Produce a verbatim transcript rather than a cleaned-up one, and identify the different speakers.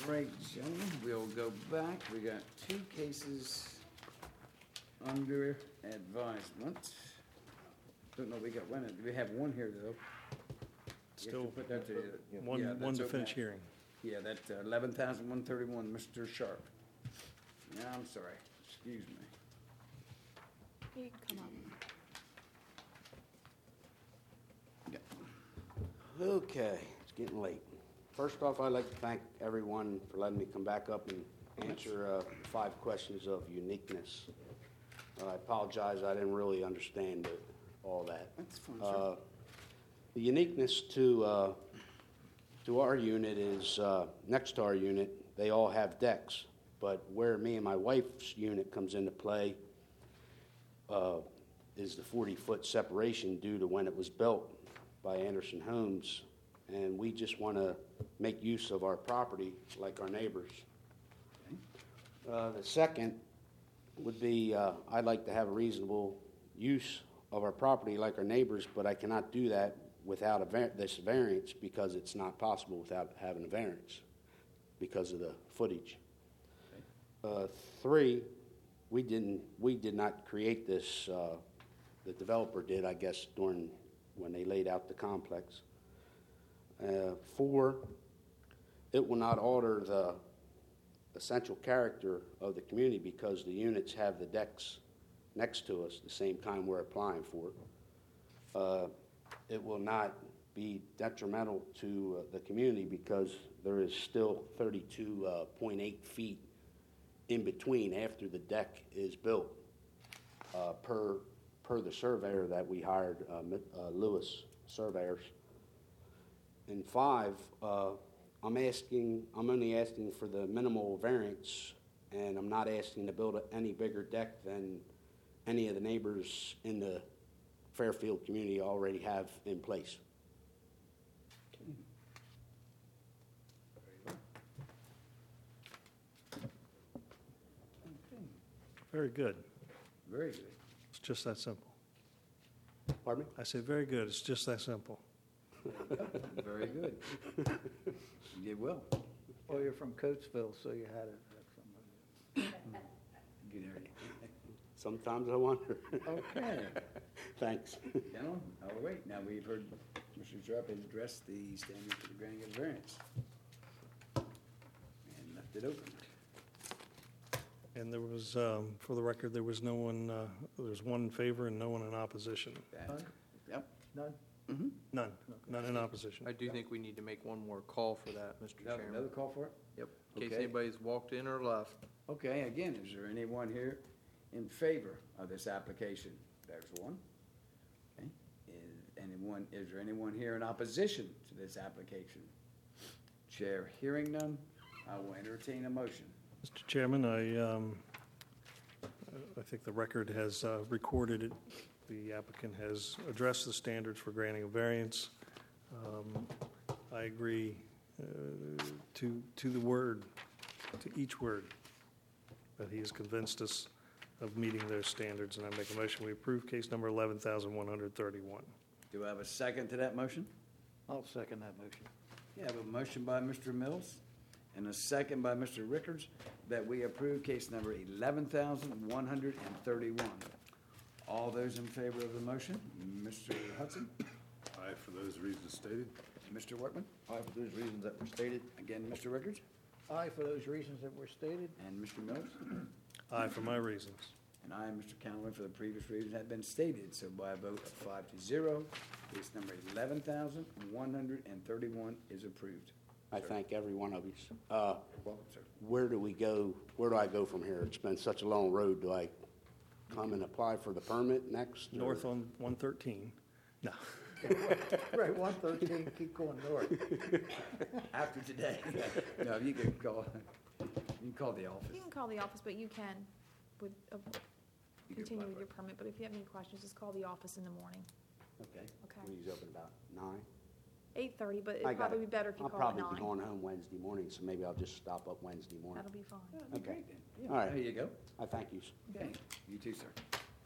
Speaker 1: right, gentlemen, we'll go back. We got two cases under advisement. Don't know, we got one, we have one here, though. We have to
Speaker 2: Still
Speaker 1: put that to you.
Speaker 2: one,
Speaker 1: Yeah,
Speaker 2: one
Speaker 1: that's
Speaker 2: to finish
Speaker 1: okay.
Speaker 2: hearing.
Speaker 1: Yeah, that uh, eleven thousand one thirty-one, Mister Sharp. Yeah, I'm sorry, excuse me.
Speaker 3: You can come up.
Speaker 1: Yeah.
Speaker 4: Okay, it's getting late. First off, I'd like to thank everyone for letting me come back up and answer uh, five questions of uniqueness. Uh, I apologize, I didn't really understand it, all that.
Speaker 1: That's fine,
Speaker 4: Uh,
Speaker 1: sir.
Speaker 4: The uniqueness to, uh, to our unit is, uh, next to our unit, they all have decks. But where me and my wife's unit comes into play uh, is the forty-foot separation due to when it was built by Anderson Homes. And we just want to make use of our property like our neighbors. Uh, The second would be, uh, I'd like to have a reasonable use of our property like our neighbors, but I cannot do that without a var- this variance because it's not possible without having a variance because of the footage. Uh, Three, we didn't, we did not create this, uh, the developer did, I guess, during, when they laid out the complex. Uh, Four, it will not alter the essential character of the community because the units have the decks next to us, the same kind we're applying for. Uh, It will not be detrimental to uh, the community because there is still thirty-two point eight feet in between after the deck is built, uh, per, per the surveyor that we hired, uh, Mi- uh, Lewis Surveyors. And five, uh, I'm asking, I'm only asking for the minimal variance, and I'm not asking to build a- any bigger deck than any of the neighbors in the Fairfield community already have in place.
Speaker 2: Very good.
Speaker 1: Very good.
Speaker 2: It's just that simple.
Speaker 4: Pardon me?
Speaker 2: I say very good. It's just that simple.
Speaker 1: Very good. You did well.
Speaker 5: Well, you're from Coatesville, so you had to have somebody.
Speaker 1: Good area.
Speaker 4: Sometimes I wonder.
Speaker 1: Okay.
Speaker 4: Thanks.
Speaker 1: Gentlemen, I'll wait. Now, we've heard Mister Sharp has addressed the standard for the granting of variance and left it open.
Speaker 2: And there was, um, for the record, there was no one, uh, there was one in favor and no one in opposition.
Speaker 1: That's- Yep.
Speaker 5: None?
Speaker 2: None, none in opposition.
Speaker 6: I do think we need to make one more call for that, Mister
Speaker 1: Another
Speaker 6: Chairman.
Speaker 1: another call for it?
Speaker 6: Yep, in case
Speaker 1: Okay.
Speaker 6: anybody's walked in or left.
Speaker 1: Okay, again, is there anyone here in favor of this application? There's one. Okay. Is anyone, is there anyone here in opposition to this application? Chair hearing none, I will entertain a motion.
Speaker 2: Mister Chairman, I, um, I think the record has uh, recorded it. The applicant has addressed the standards for granting a variance. Um, I agree uh, to, to the word, to each word, that he has convinced us of meeting those standards, and I make a motion we approve case number eleven thousand one hundred thirty-one.
Speaker 1: Do I have a second to that motion?
Speaker 5: I'll second that motion.
Speaker 1: Yeah, I have a motion by Mister Mills and a second by Mister Rickards that we approve case number eleven thousand one hundred thirty-one. All those in favor of the motion, Mister Hudson,
Speaker 7: Aye, for those reasons stated.
Speaker 1: Mister Workman,
Speaker 8: Aye, for those reasons that were stated.
Speaker 1: again, Mister Rickards,
Speaker 5: Aye, for those reasons that were stated.
Speaker 1: and Mister Mills,
Speaker 2: Aye, for my reasons.
Speaker 1: and I, Mister Callaway, for the previous reasons have been stated. So by a vote of five to zero, case number eleven thousand one hundred thirty-one is approved.
Speaker 4: I thank every one of you. Uh,
Speaker 1: Welcome, sir.
Speaker 4: Where do we go, where do I go from here? It's been such a long road. Do I come and apply for the permit next? or-
Speaker 2: North on one thirteen. No.
Speaker 5: Right, one thirteen, keep going north.
Speaker 1: After today, no, you can call, you can call the office.
Speaker 3: You can call the office, but you can with, uh,
Speaker 1: You can
Speaker 3: continue
Speaker 1: apply
Speaker 3: with
Speaker 1: for
Speaker 3: your permit, but if you have any questions, just call the office in the morning.
Speaker 4: Okay.
Speaker 3: Okay.
Speaker 4: We's open about nine?
Speaker 3: Eight thirty, but
Speaker 4: I
Speaker 3: it'd
Speaker 4: got
Speaker 3: probably
Speaker 4: it.
Speaker 3: be better if you
Speaker 4: I'll
Speaker 3: call at
Speaker 4: probably be
Speaker 3: nine.
Speaker 4: going home Wednesday morning, so maybe I'll just stop up Wednesday morning.
Speaker 3: That'll be fine.
Speaker 1: That'd be
Speaker 4: Okay.
Speaker 1: great then. Yeah,
Speaker 4: All right.
Speaker 1: There you go.
Speaker 4: I thank you.
Speaker 1: Okay, you too, sir.